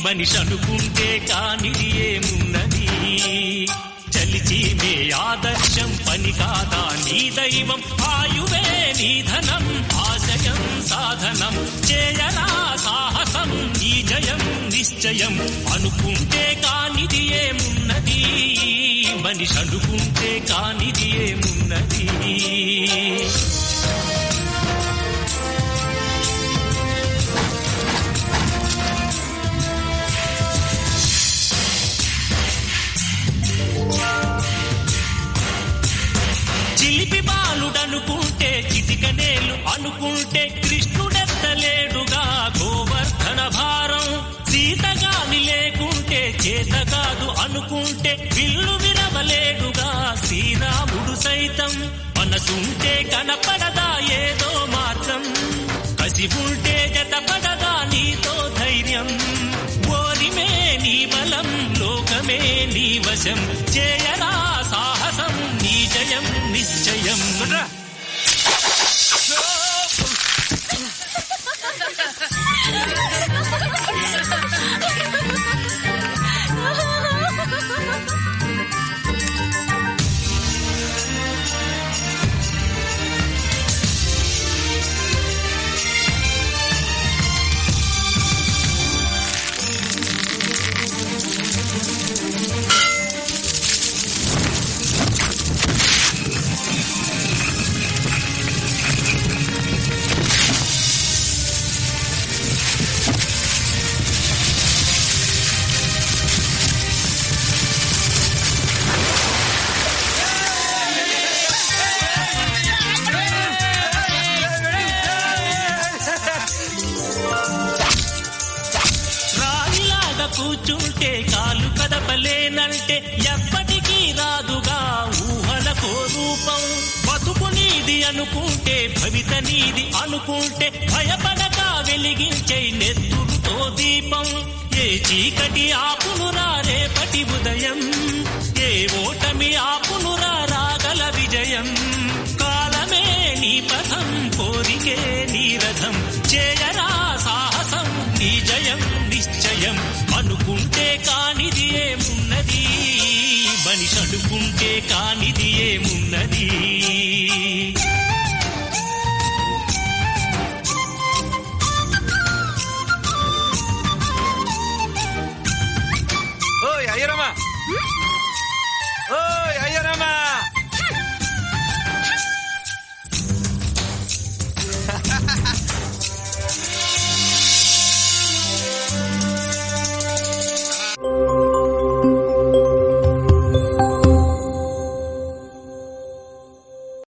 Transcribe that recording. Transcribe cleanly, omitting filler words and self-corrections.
మనిషి అనుకుంటే కానిది ఏమున్నది చలిచి మే ఆదర్శం పని కాదా నీ దైవం ఆయువే నీ ధనం ఆశయం సాధనం చేయరా సాహసం నీ జయం నిశ్చయం అనుకుంటే కానిది ఏమున్నది మనిషి అనుకుంటే కానిది ఏమున్నది చిలిపి బాలుడనుకుంటే చిటికనేలు అనుకుంటే కృష్ణుడెత్తలేడుగా గోవర్ధన భారం సీతగాని లేకుంటే చేత కాదు అనుకుంటే విల్లు విరవలేడుగా శ్రీరాముడు సైతం మనసుంటే కనపడదా ఏదో మార్గం కసి ఉంటే జతపడదా నీతో ధైర్యం ఓరిమే నీ బలం లోకమే నీ వశం చేయరా సాహసం నీ జయం నిశ్చయం కూర్చుంటే కాలు కదపలేనంటే ఎప్పటికీ రాదుగా ఊహలకో రూపం బతుకు నీది అనుకుంటే భవిత నీది అనుకుంటే భయపడక వెలిగించే నెత్తురుతో దీపం ఏ చీకటి ఆపునురా రేపటి ఉదయం ఏ ఓటమి ఆపునురా రాగల విజయం కాలమే నీ పథం కోరికే నీ రథం చేయరా సాహసం నీ జయం నిశ్చయం అనుకుంటే కానిది ఏమున్నది మనిషి అనుకుంటే కానిది ఏమున్నది ఓయ్ అయ్యరమ్మా ఓ